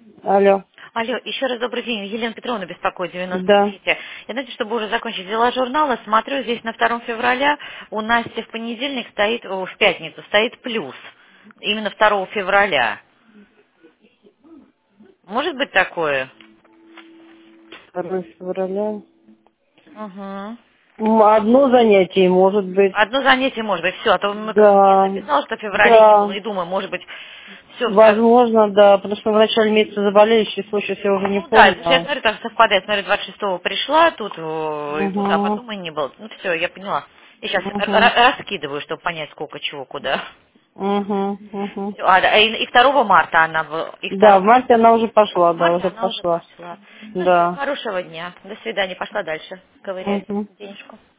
Алло. Алло, еще раз добрый день. Елена Петровна беспокоит, Да. 93. Я, знаете, чтобы уже закончить дела журнала, смотрю, здесь на 2 февраля у Насти в понедельник стоит, в пятницу стоит плюс. Именно 2 февраля. Может быть такое? 2 февраля. Угу. Одно занятие, может быть. Одно занятие, может быть, все. А то мы как я Да. записала, что в феврале не было, Да. и думаю, может быть, все. Возможно, да. Потому что в начале месяца заболели, число сейчас я уже не Ну да, это я помню. смотрю, так совпадает. Смотрю, 26-го пришла, тут, и тут, а Угу. потом и не было. Ну все, я поняла. Я сейчас Угу. раскидываю, чтобы понять, сколько чего, куда. Угу. Угу. Всё, и 2 марта она и Да, в 2 марте она уже пошла, в да, марте уже она уже пошла. пошла. Ну все, Да. хорошего дня. До свидания. Пошла дальше ковырять Угу. денежку.